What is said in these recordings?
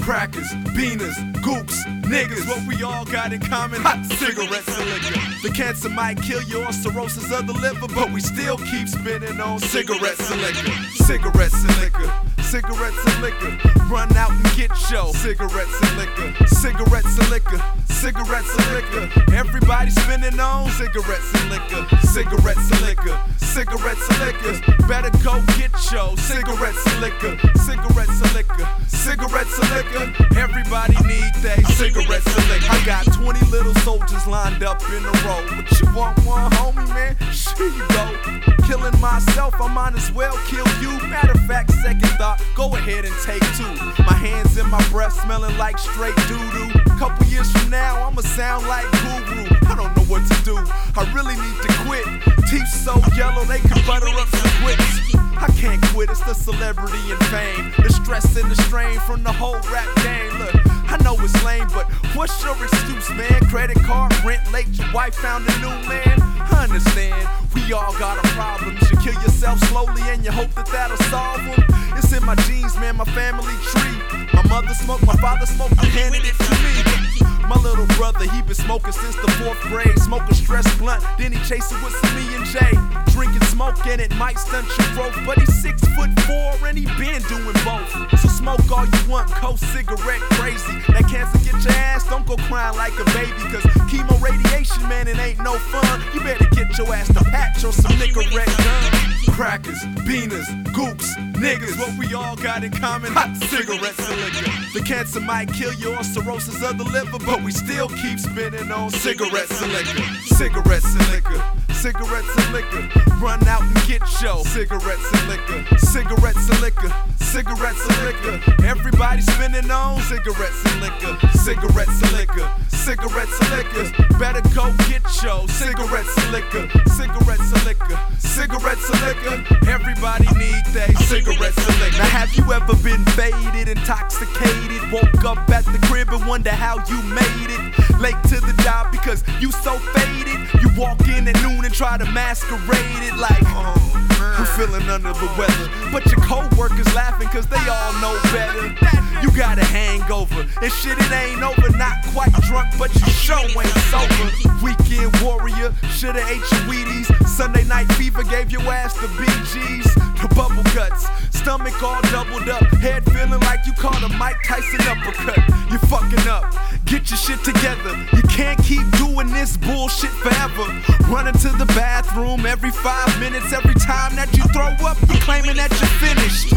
crackers, beaners, goops, niggas. What we all got in common, hot cigarettes and liquor. The cancer might kill you or cirrhosis of the liver, but we still keep spinning on cigarettes and liquor. Cigarettes and liquor, cigarettes and liquor. Run out and get your cigarettes and liquor. Cigarettes and liquor, cigarettes and liquor. Everybody spinning on cigarettes and liquor. Cigarettes and liquor, cigarettes and liquor. Better go get your cigarettes and liquor. Cigarettes and liquor, cigarettes and liquor. Everybody need they cigarettes and liquor. I got 20 little soldiers lined up in a row. But you want one, homie, man? Here you go. Killing myself, I might as well kill you. Matter of fact, second thought, go ahead and take two. My hands in my breath, smelling like straight doo-doo. Couple years from now, I'ma sound like Guru. I don't know what to do, I really need to quit. Teeth so yellow, they could butter up some grits. I can't quit, it's the celebrity and fame, the stress and the strain from the whole rap game. Look, I know it's lame, but what's your excuse, man? Credit card, rent late, your wife found a new man. I understand, we all got a problem. You kill yourself slowly and you hope that that'll solve them. It's in my genes, man, my family tree. My mother smoked, my father smoked, and handed it to me. My little brother, he been smoking since the 4th grade. Smoking stress blunt, then he chase it with some E&J. Drinking smoke and it might stunt your growth, but he's 6'4" and he been doing both. So smoke all you want, go cigarette crazy. That cancer get your ass, don't go crying like a baby. Cause chemo radiation, man, it ain't no fun. You better get your ass to patch or some Nicorette gun. Crackers, beaners, goops, niggas. What we all got in common, hot cigarettes and liquor. The cancer might kill you or cirrhosis of the liver, but we still keep spinning on cigarettes and liquor. Cigarettes and liquor, cigarettes and liquor. Run out and get your cigarettes and liquor. Cigarettes and liquor, cigarettes and liquor. Everybody spinning on cigarettes and liquor. Cigarettes and liquor, cigarettes and liquor. Better go get your cigarettes and liquor. Cigarettes and liquor, cigarettes and liquor. Everybody need they cigarettes and liquor. Now have you ever been faded, intoxicated, woke up at the crib and wonder how you made it? Late to the job because you so faded. You walk in at noon and try to masquerade it like, I'm feeling under the weather. But your co-workers laughing cause they all know better. You got a hangover and shit, it ain't over. Not quite drunk but you sure ain't sober. Weekend warrior, shoulda ate your Wheaties. Sunday night fever gave your ass the BGs. The bubble guts, stomach all doubled up. Head feeling like you caught a Mike Tyson uppercut. You fucking up, get your shit together. You can't keep doing this bullshit forever. Running to the bathroom every 5 minutes. Every time that you throw up, you claiming that you're finished.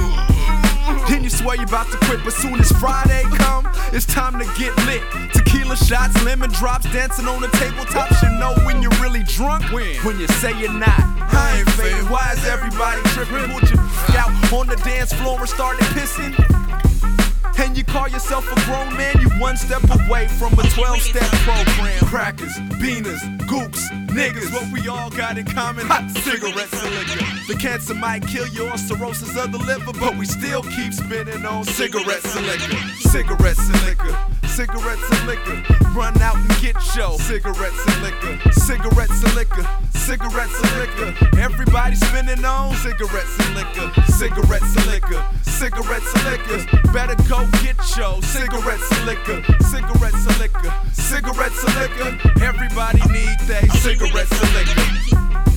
Then you swear you about to quit, but soon as Friday come, it's time to get lit. Tequila shots, lemon drops, dancing on the tabletops. You know when you're really drunk, when you say you're not. I ain't faded, why is everybody tripping? Pulled your out on the dance floor and started pissing? And you call yourself a grown man, you one step away from a 12-step program. Crackers, beaners, goops, niggas. What we all got in common, hot cigarettes and liquor. The cancer might kill you or cirrhosis of the liver, but we still keep spinning on cigarettes and liquor. Cigarettes and liquor, cigarettes and liquor. Run out and get your cigarettes and liquor. Cigarettes and liquor, cigarettes and liquor. Everybody spinning on cigarettes and liquor. Cigarettes and liquor, cigarettes and liquor. Better go get your cigarettes and liquor. Cigarettes and liquor, cigarettes and liquor. Everybody need they cigarettes and liquor.